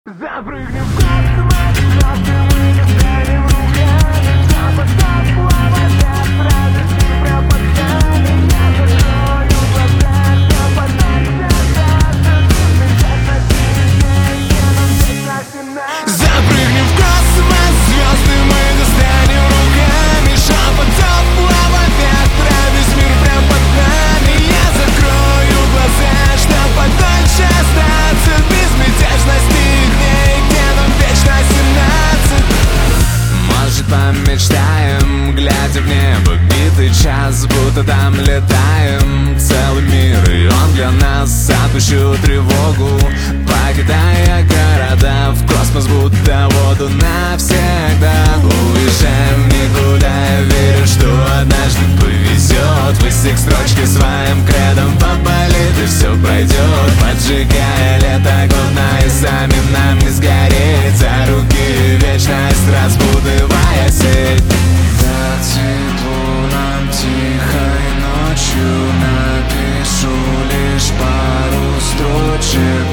Запрыгнем в космос, завтра мы достанем руками. Запад плавать радости прям под нами. Я закрою глаза, что потом запрыгнем в космос, звезды мы достанем руками. Шепотом плавать весь мир прям под нами. Я закрою глаза, что подольше остаться в безмятежности дней, где нам вечно 17. Может, помечтаем, глядя в небо битый час, будто там летаем. Целый мир, и он для нас. Отпущу тревогу, покидая города в космос, будто воду навсегда. Уезжаем никуда, верю, что однажды повезет. Высек строчки своим кредом поболит, и все пройдет. Поджигая лето голодное, сами нам не сгореть. За руки вечность, разбудывая сеть. Да тепло нам тихой ночью, напишу лишь пару строчек.